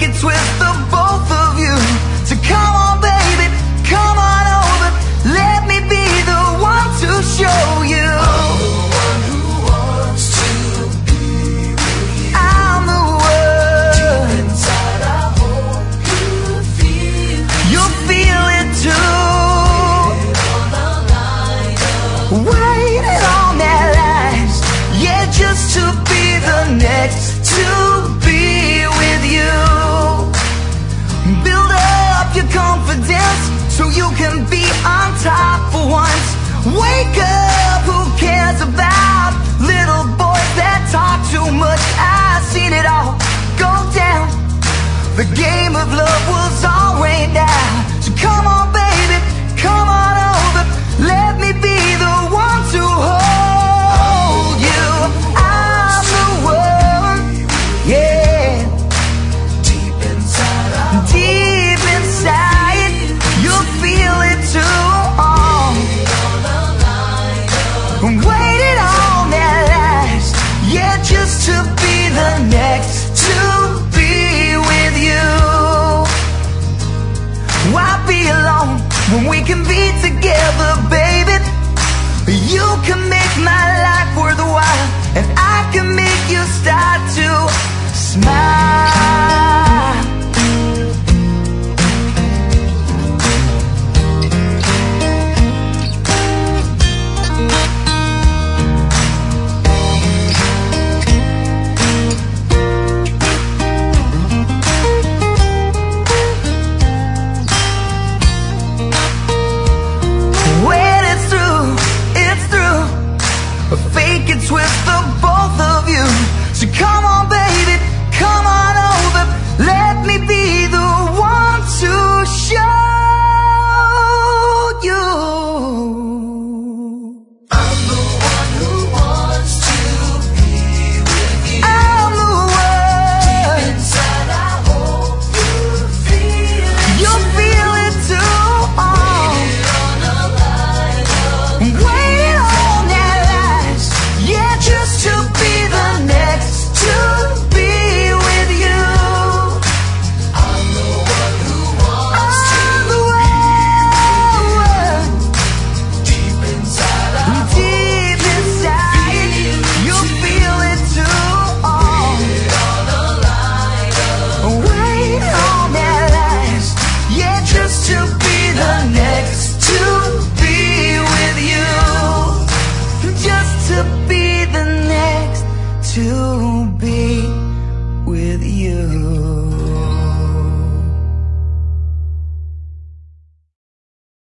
it twist of both of you. So come on baby, come on over, let me be the one to show you. I'm the one who wants to be with you. I'm the one. Deep inside I hope you feel it. You'll feel it too. Waiting on that last, yeah, just to be the next to be with you. Build up your confidence so you can be on top for once. Wake up, who cares about little boys that talk too much? I've seen it all go down. The game of love was all rained down. So come on baby, come on over, let me be the one to hold you. I'm the one, yeah. Deep inside I Deep inside, you'll feel it too. Waiting on that last, yeah, just to be the next to be with you. Why be alone when we can be together, baby? You can make my life worthwhile, and I can make you start to smile. A fake and twist of both of you. So come on baby, come on over, let me be the one to show you. I'm the one who wants to be with you. I'm the one. Deep inside I hope you feel it. You'll feel it too. Waiting on a line of Wait on that last, yeah, just to be the next to be with you. I'm the one who wants I'm to the one. deep inside I Deep inside, you'll feel it too. wait on a line of Wait on that last, yeah, just to be the next to be with you. Just to be the next to be